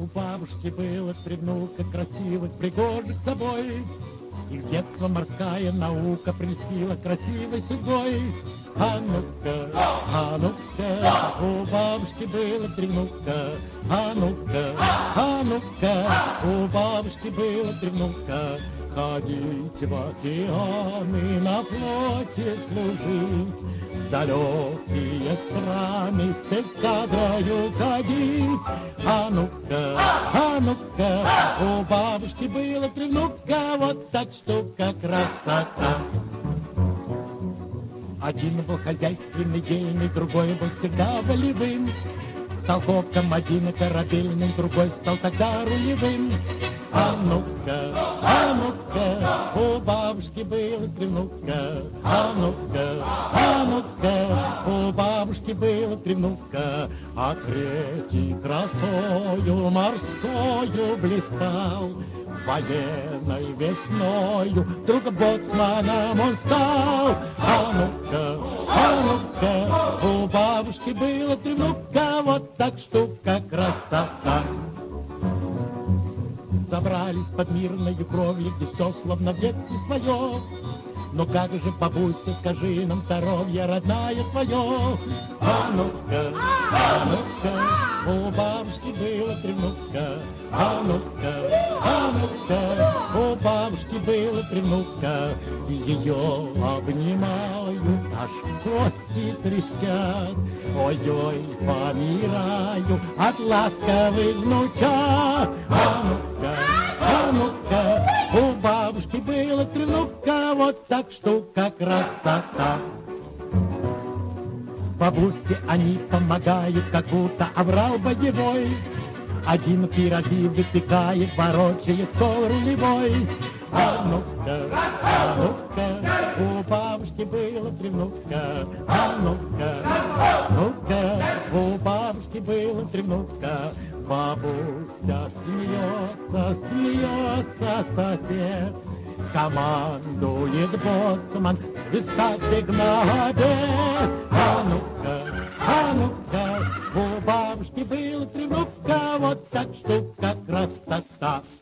бабушки было три внука красивых, пригожих с собой. Их с детства морская наука прельстила красивой судьбой. А ну-ка, у бабушки было три внука. А ну-ка, у бабушки было три внука. Ходить в океаны на флоте служить, в далекие страны с эскадрою ходить. А ну-ка, у бабушки было три внука, вот так штука красота. Один был хозяйственный, дельный, другой был всегда волевым. Стал коком один корабельным, другой стал тогда рулевым. А ну-ка, у бабушки было три внука. А ну-ка, у бабушки было три внука. А третий красою морскою блистал. Военной весною вдруг боцманом он стал. А ну-ка, у бабушки было три внука, вот так штука красота. Забрались под мирною кровлей, где все словно в детстве свое. Но как же, бабуся, скажи нам здоровье родная твое. А ну-ка, у бабушки было три внука. А ну-ка, у бабушки было три внука. Ее обнимают, аж кости трещат. Ой-ой, помираю от ласковых внучат. А ну-ка, у бабушки было три внука, вот так штука красота. Бабусе они помогают, как будто оврал боевой. Один пироги выпекает, ворочает стол рулевой. А ну-ка, у бабушки было три внука. А ну-ка, у бабушки было три внука. Бабуся смеется сосед. Командует боцман, свистка сигнале. А ну-ка, у бабушки было три внука, вот так штука красота.